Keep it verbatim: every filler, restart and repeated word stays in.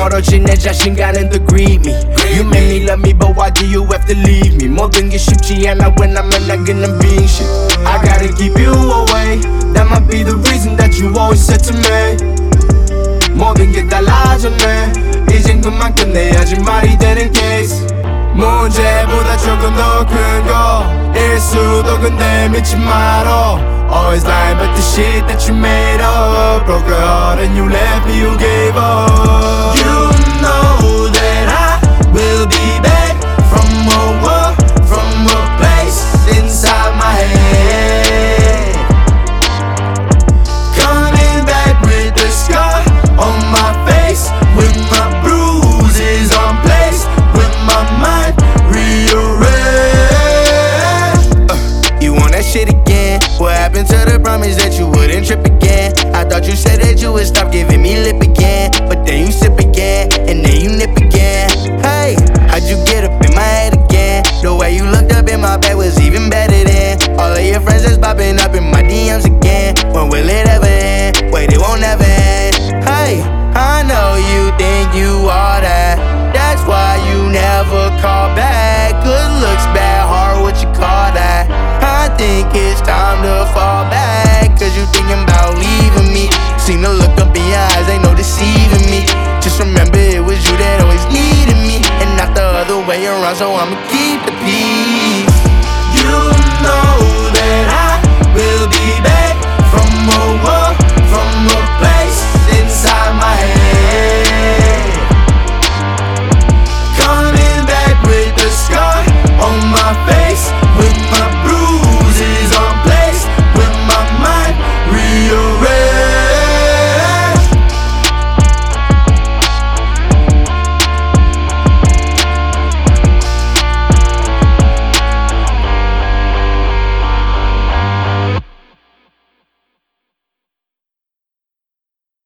멀어진 내 자신과는 더 greet me. You make me love me, but why do you have to leave me? 모든 게 쉽지 않아 when I'm not gonna be shit. I gotta keep you away. That might be the reason that you always said to me. 모든 게 달라졌네. 이젠 그만 끝내야지 말이 되는 case. 문제보다 조금 더 큰 거일 수도 근데 믿지 말어. Always lying but the shit that you made up. Broke your heart and you left me, you gave up. You know that I will be back from a war, from a place inside my head. Coming back with the scar on my face, with my bruises on place, with my mind rearranged. uh, You want that shit again? What happened to the promise that you wouldn't trip again? I thought you said that you would stop giving me lip again, but then you sip again, and then you nip again. Hey, how'd you get up in my head again? The way you looked up in my bed was even better than all of your friends that's popping up in my D Ms again. When will it ever end? Wait, it won't ever end. Hey, I know you think you are that. That's why you never call back. Good looks, bad heart, what you call that? I think it's time to fall back, cause you thinking about leaving me. Seen the look up in your eyes, ain't no deceiving me. Just remember it was you that always needed me, and not the other way around, so I'ma keep the peace. You know that I will be back from a war.